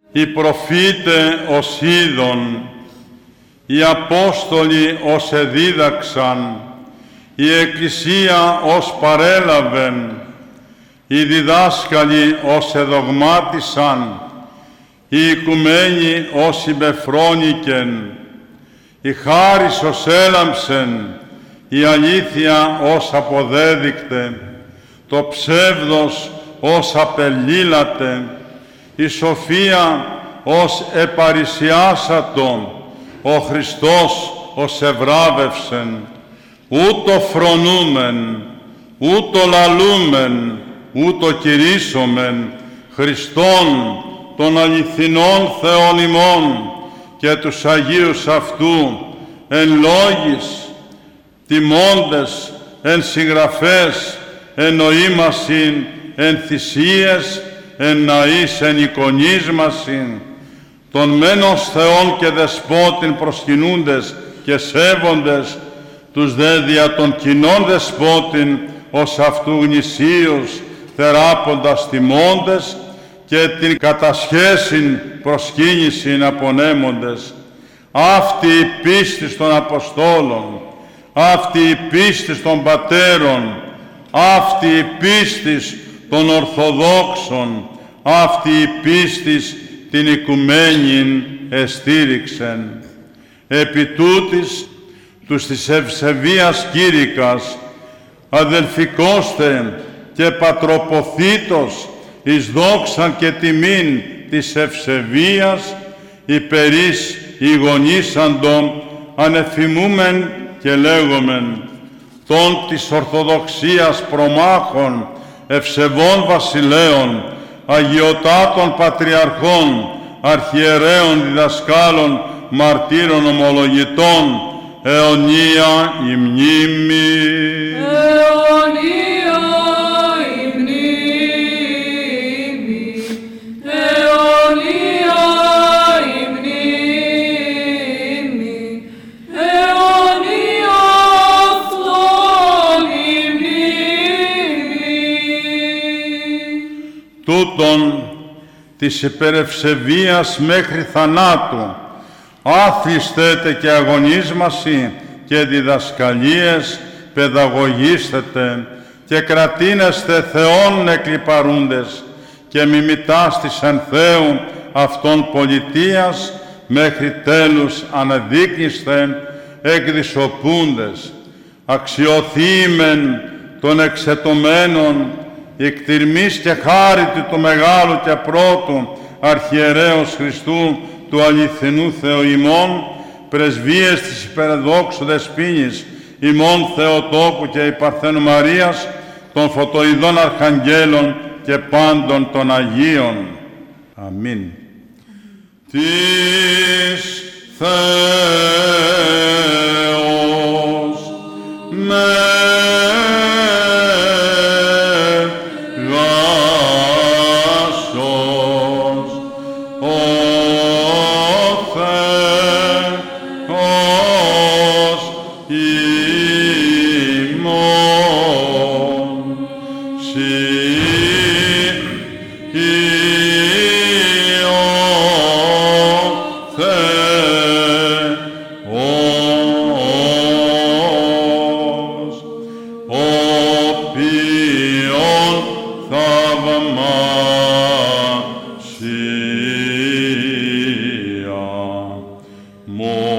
Οι προφήτε ως είδων, οι Απόστολοι ως εδίδαξαν, η Εκκλησία ως παρέλαβεν, οι διδάσκαλοι ως εδογμάτισαν, οι οικουμένοι ως συμπεφρόνικεν, η χάρις ως έλαμψεν, η αλήθεια ως αποδέδεικτε, το ψεύδος ως απελήλατε, η σοφία ως επαρισιάσατο, ο Χριστός ως ευράβευσεν, ούτω φρονούμεν, ούτω λαλούμεν, ούτω κηρύσσομεν, Χριστόν των αληθινών Θεών ημών και τους Αγίους αυτού, εν λόγης, τιμώντες, εν συγγραφές, εν νοήμασιν, εν θυσίες, εν ναείς, εν εικονίσμασιν, των μένος Θεών και Δεσπότην προσκυνούντες και σέβοντες, τους δε δια των κοινών Δεσπότην ως αυτού γνησίους θεράποντας τιμώντες και την κατασχέσιν προσκύνησιν απονέμοντες. Αυτή η πίστη των Αποστόλων, αυτή η πίστη των Πατέρων, αυτή η πίστη των Ορθοδόξων, αυτή η πίστη την οικουμένην εστήριξεν. Επί τούτης, τους της ευσεβίας κήρυκας, αδελφικώστε και πατροποθήτως εις δόξαν και τιμήν της ευσεβίας, υπερείς ηγονίσαντον ανεφημούμεν και λέγομεν, των της Ορθοδοξίας προμάχων, ευσεβών βασιλέων, αγιοτάτων πατριαρχών, αρχιερέων διδασκάλων, μαρτύρων ομολογητών, αιωνία η μνήμη. Αιωνία η μνήμη, αιωνία η μνήμη, αιωνία αυτόν η μνήμη. Τούτον της υπερευσεβίας μέχρι θανάτου, άθλιστέτε και αγωνίσμασι και διδασκαλίες παιδαγωγίστετε και κρατήνεστε Θεόν εκλιπαρούντες και μιμητάς εν Θεού αυτών πολιτείας μέχρι τέλους αναδείκνυστε εκδισοπούντες, αξιοθήμεν των εξαιτωμένων, εκτιρμής και χάρητη του μεγάλου και πρώτου αρχιερέως Χριστού του αληθινού Θεού ημών, πρεσβείες της υπερδόξου δεσποίνης ημών Θεοτόκου και η Παρθένου Μαρίας, των φωτοειδών αρχαγγέλων και πάντων των Αγίων. Αμήν. Της Θεός μεγάσος, ο Θεός ημών, θαυμασία.